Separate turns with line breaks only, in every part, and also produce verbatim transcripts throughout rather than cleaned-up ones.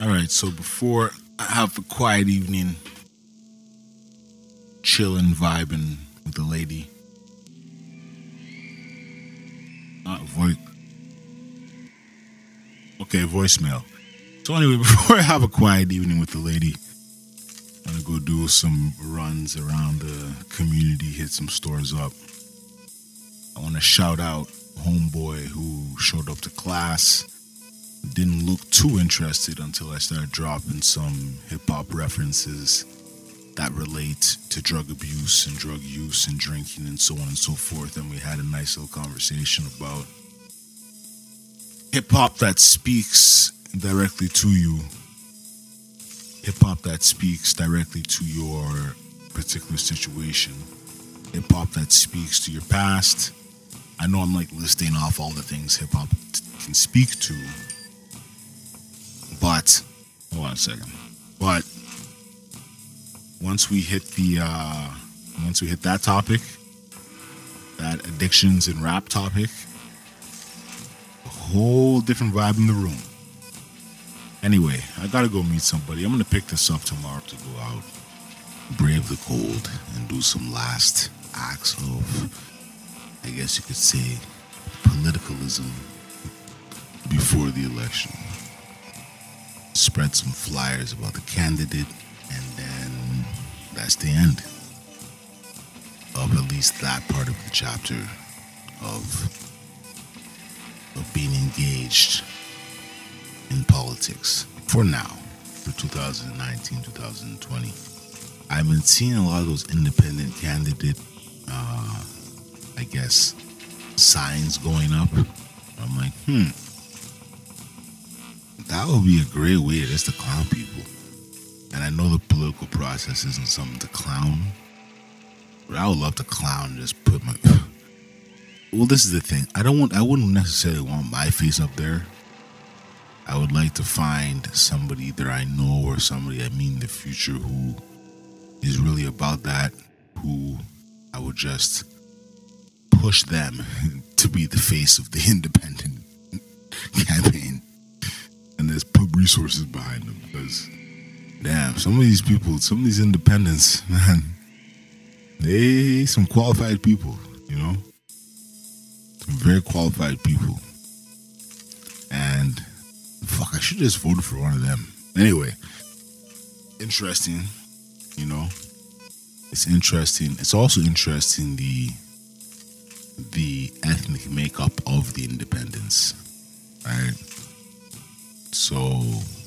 All right, so before I have a quiet evening, chilling, vibing with the lady, not voice. Okay, voicemail. So anyway, before I have a quiet evening with the lady, I'm gonna go do some runs around the community, hit some stores up. I want to shout out homeboy who showed up to class. Didn't look too interested until I started dropping some hip hop references that relate to drug abuse and drug use and drinking and so on and so forth. And we had a nice little conversation about hip hop that speaks directly to you, hip hop that speaks directly to your particular situation, hip hop that speaks to your past. I know I'm like listing off all the things hip hop t- can speak to, but hold on a second. But once we hit the uh, once we hit that topic, that addictions and rap topic, a whole different vibe in the room. Anyway, I gotta go meet somebody. I'm gonna pick this up tomorrow to go out, brave the cold, and do some last acts of, I guess you could say, politicalism before the election. Spread some flyers about the candidate, and then that's the end of at least that part of the chapter of of being engaged in politics for now, for two thousand nineteen, two thousand twenty. I've been seeing a lot of those independent candidate, uh, I guess, signs going up. I'm like, hmm, that would be a great way just to clown people. And I know the political process isn't something to clown, but I would love to clown and just put my. Well, this is the thing. I don't want. I wouldn't necessarily want my face up there. I would like to find somebody either I know or somebody I meet in the future who is really about that, who I would just push them to be the face of the independent campaign and just put resources behind them. Because, damn, some of these people, some of these independents, man, they some qualified people, you know? Some very qualified people. And fuck, I should have just voted for one of them. Anyway, interesting, you know. It's interesting. It's also interesting the the ethnic makeup of the independents, right? So,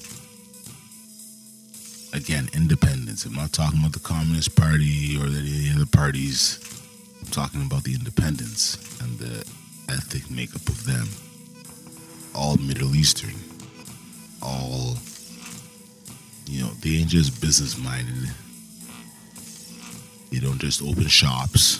again, independents. I'm not talking about the Communist Party or any other parties. I'm talking about the independents and the ethnic makeup of them. All Middle Eastern. All, you know, they ain't just business minded. They don't just open shops.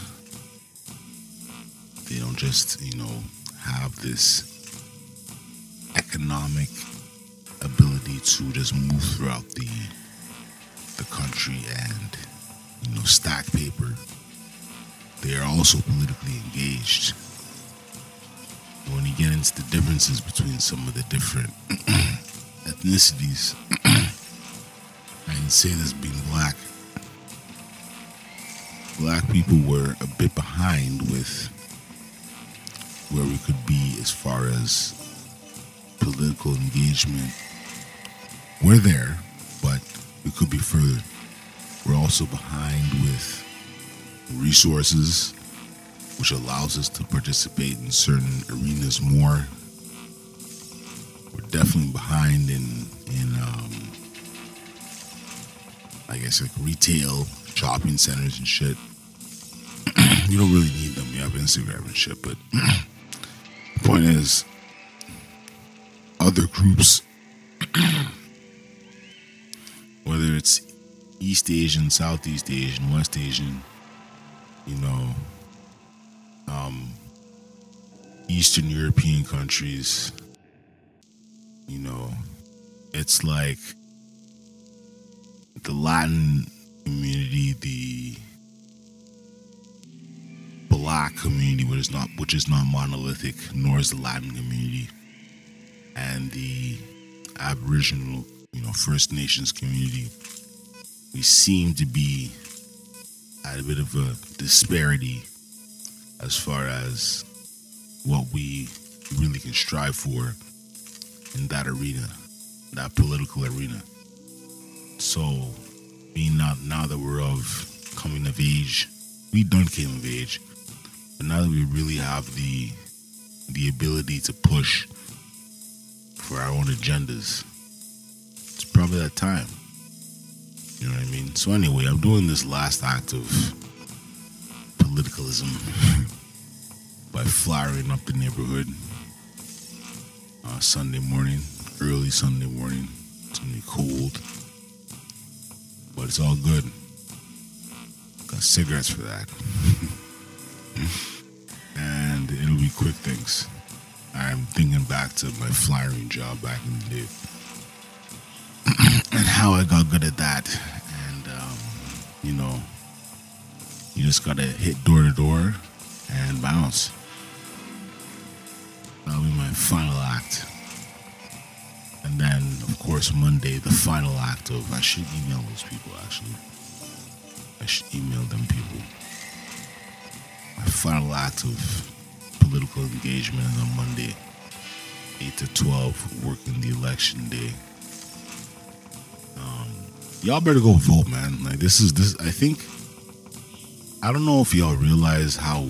They don't just, you know, have this economic ability to just move throughout the the country and, you know, stack paper. They are also politically engaged. When you get into the differences between some of the different ethnicities, I can say this being black. Black people were a bit behind with where we could be as far as political engagement. We're there, but we could be further. We're also behind with resources, which allows us to participate in certain arenas more. We're definitely behind in in um, I guess like retail, shopping centers and shit. You don't really need them. You have Instagram and shit, but the point is, other groups, whether it's East Asian, Southeast Asian, West Asian, you know, um, Eastern European countries, you know, it's like the Latin community, the Black community, which is not which is not monolithic, nor is the Latin community, and the Aboriginal you know, First Nations community, we seem to be at a bit of a disparity as far as what we really can strive for in that arena, that political arena. So, being now, now that we're of coming of age, we done came of age, but now that we really have the the ability to push for our own agendas, it's probably that time. You know what I mean? So anyway, I'm doing this last act of politicalism by flyering up the neighborhood uh, Sunday morning, early Sunday morning. It's gonna be cold, but it's all good. Got cigarettes for that. And it'll be quick things. I'm thinking back to my flyering job back in the day and how I got good at that. And, um, you know, you just gotta hit door to door and bounce. That'll be my final act. And then, of course, Monday, the final act of, I should email those people, actually. I should email them people. My final act of political engagement is on Monday, eight to twelve, working the election day. Um, y'all better go vote, man. Like, this is, this, I think, I don't know if y'all realize how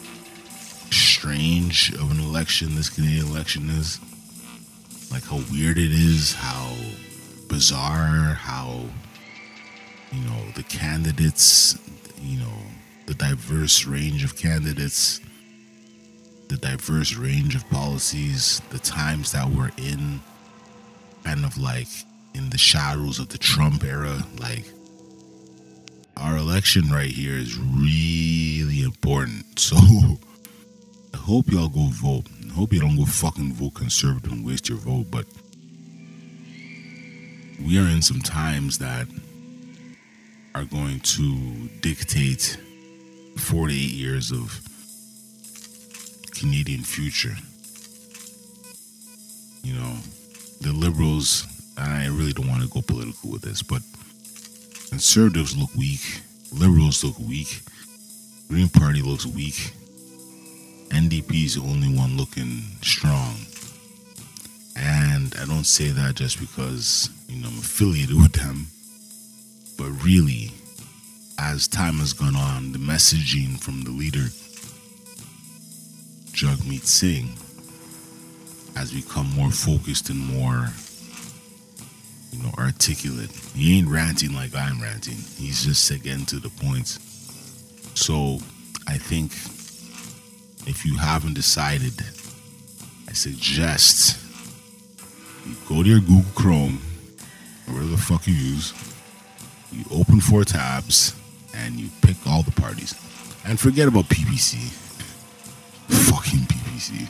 strange of an election this Canadian election is. Like, how weird it is, how bizarre, how, you know, the candidates, you know, the diverse range of candidates, the diverse range of policies, the times that we're in, kind of like in the shadows of the Trump era. Like, our election right here is really important. So I hope y'all go vote. I hope you don't go fucking vote conservative and waste your vote. But we are in some times that are going to dictate four to eight years of Canadian future. You know, the Liberals, I really don't want to go political with this, but Conservatives look weak, Liberals look weak, Green Party looks weak, N D P is the only one looking strong. And I don't say that just because, you know, I'm affiliated with them, but really, as time has gone on, the messaging from the leader, Jagmeet Singh, has become more focused and more, you know, articulate. He ain't ranting like I'm ranting. He's just getting to the points. So I think if you haven't decided, I suggest you go to your Google Chrome, or whatever the fuck you use, you open four tabs, and you pick all the parties. And forget about P P C. Fucking P P C.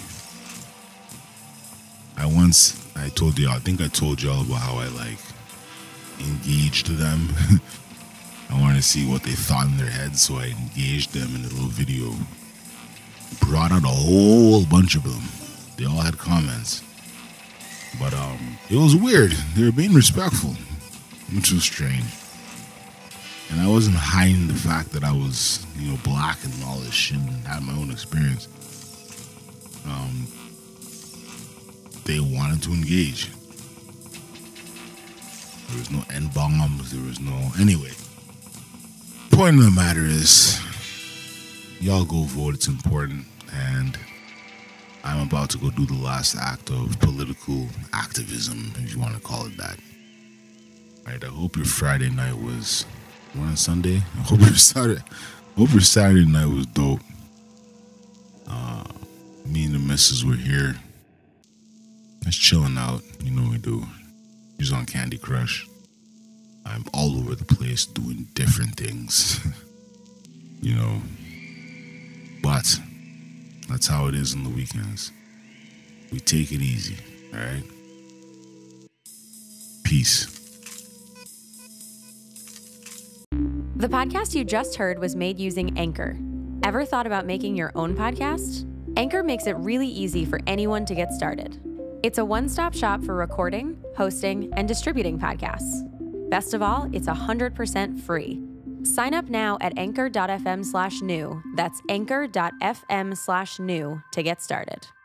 I once, I told y'all, I think I told y'all about how I, like, engaged them. I wanted to see what they thought in their heads, so I engaged them in a little video. Brought out a whole bunch of them. They all had comments. But, um, it was weird. They were being respectful, which was strange. And I wasn't hiding the fact that I was, you know, black and all this shit and had my own experience. Um, they wanted to engage. There was no N-bombs, there was no... Anyway, point of the matter is, y'all go vote, it's important, and I'm about to go do the last act of political activism, if you want to call it that. Right, I hope your Friday night was... We're on Sunday? I hope your Saturday, hope your Saturday night was dope. Uh, me and the missus were here. Just chilling out. You know what we do. She's on Candy Crush. I'm all over the place doing different things. You know. But that's how it is on the weekends. We take it easy. Alright? Peace.
The podcast you just heard was made using Anchor. Ever thought about making your own podcast? Anchor makes it really easy for anyone to get started. It's a one-stop shop for recording, hosting, and distributing podcasts. Best of all, it's one hundred percent free. Sign up now at anchor.fm slash new. That's anchor.fm slash new to get started.